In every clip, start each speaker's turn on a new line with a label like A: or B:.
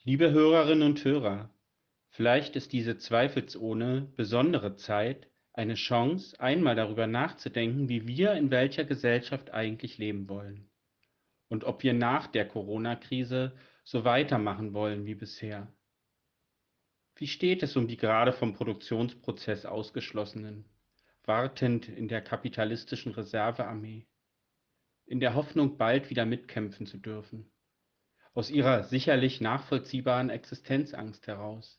A: Liebe Hörerinnen und Hörer, vielleicht ist diese zweifelsohne besondere Zeit eine Chance, einmal darüber nachzudenken, wie wir in welcher Gesellschaft eigentlich leben wollen und ob wir nach der Corona-Krise so weitermachen wollen wie bisher. Wie steht es um die gerade vom Produktionsprozess Ausgeschlossenen, wartend in der kapitalistischen Reservearmee, in der Hoffnung, bald wieder mitkämpfen zu dürfen, aus ihrer sicherlich nachvollziehbaren Existenzangst heraus?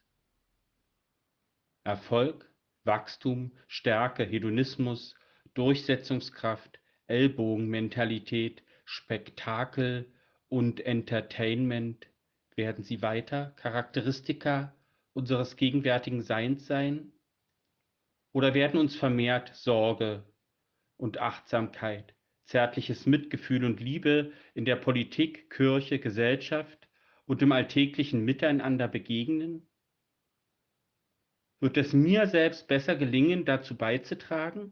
A: Erfolg, Wachstum, Stärke, Hedonismus, Durchsetzungskraft, Ellbogenmentalität, Spektakel und Entertainment, werden sie weiter Charakteristika unseres gegenwärtigen Seins sein? Oder werden uns vermehrt Sorge und Achtsamkeit, zärtliches Mitgefühl und Liebe in der Politik, Kirche, Gesellschaft und im alltäglichen Miteinander begegnen? Wird es mir selbst besser gelingen, dazu beizutragen?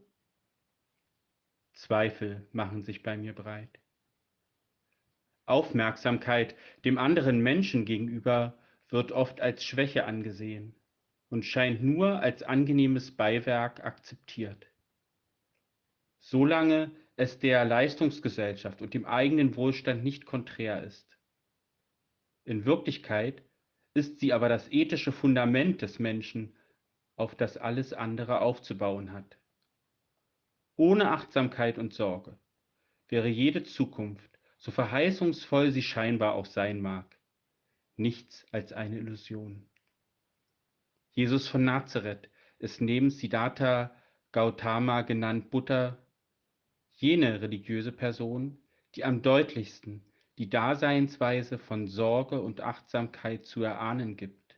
A: Zweifel machen sich bei mir breit. Aufmerksamkeit dem anderen Menschen gegenüber wird oft als Schwäche angesehen und scheint nur als angenehmes Beiwerk akzeptiert. Solange es der Leistungsgesellschaft und dem eigenen Wohlstand nicht konträr ist. In Wirklichkeit ist sie aber das ethische Fundament des Menschen, auf das alles andere aufzubauen hat. Ohne Achtsamkeit und Sorge wäre jede Zukunft, so verheißungsvoll sie scheinbar auch sein mag, nichts als eine Illusion. Jesus von Nazareth ist neben Siddhartha Gautama genannt Buddha jene religiöse Person, die am deutlichsten die Daseinsweise von Sorge und Achtsamkeit zu erahnen gibt.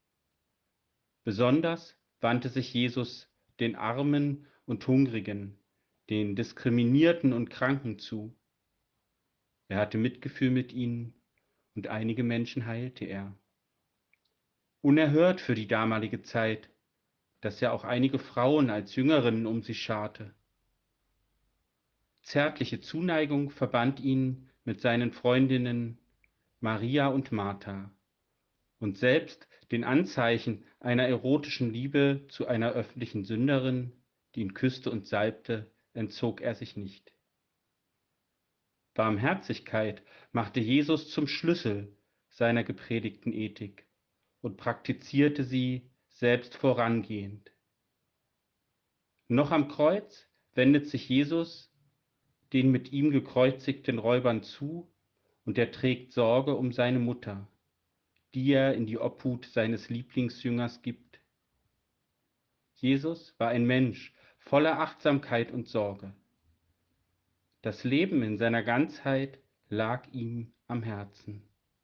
A: Besonders wandte sich Jesus den Armen und Hungrigen, den Diskriminierten und Kranken zu. Er hatte Mitgefühl mit ihnen und einige Menschen heilte er. Unerhört für die damalige Zeit, dass er auch einige Frauen als Jüngerinnen um sich scharte. Zärtliche Zuneigung verband ihn mit seinen Freundinnen Maria und Martha, und selbst den Anzeichen einer erotischen Liebe zu einer öffentlichen Sünderin, die ihn küsste und salbte, entzog er sich nicht. Barmherzigkeit machte Jesus zum Schlüssel seiner gepredigten Ethik und praktizierte sie selbst vorangehend. Noch am Kreuz wendet sich Jesus den mit ihm gekreuzigten Räubern zu und er trägt Sorge um seine Mutter, die er in die Obhut seines Lieblingsjüngers gibt. Jesus war ein Mensch voller Achtsamkeit und Sorge. Das Leben in seiner Ganzheit lag ihm am Herzen.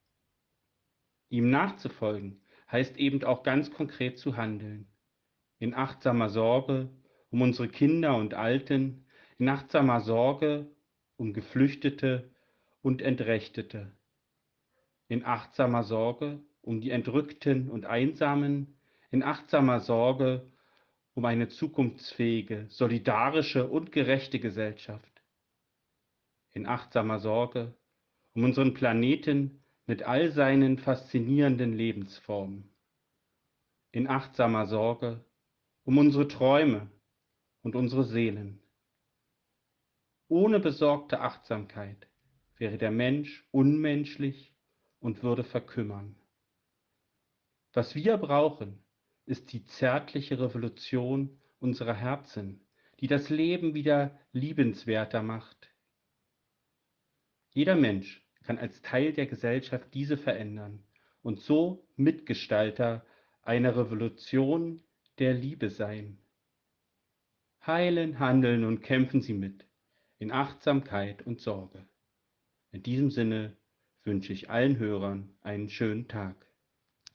A: Ihm nachzufolgen heißt eben auch ganz konkret zu handeln. In achtsamer Sorge um unsere Kinder und Alten, in achtsamer Sorge um Geflüchtete und Entrechtete, in achtsamer Sorge um die Entrückten und Einsamen, in achtsamer Sorge um eine zukunftsfähige, solidarische und gerechte Gesellschaft, in achtsamer Sorge um unseren Planeten mit all seinen faszinierenden Lebensformen, in achtsamer Sorge um unsere Träume und unsere Seelen. Ohne besorgte Achtsamkeit wäre der Mensch unmenschlich und würde verkümmern. Was wir brauchen, ist die zärtliche Revolution unserer Herzen, die das Leben wieder liebenswerter macht. Jeder Mensch kann als Teil der Gesellschaft diese verändern und so Mitgestalter einer Revolution der Liebe sein. Heilen, handeln und kämpfen Sie mit, in Achtsamkeit und Sorge. In diesem Sinne wünsche ich allen Hörern einen schönen Tag.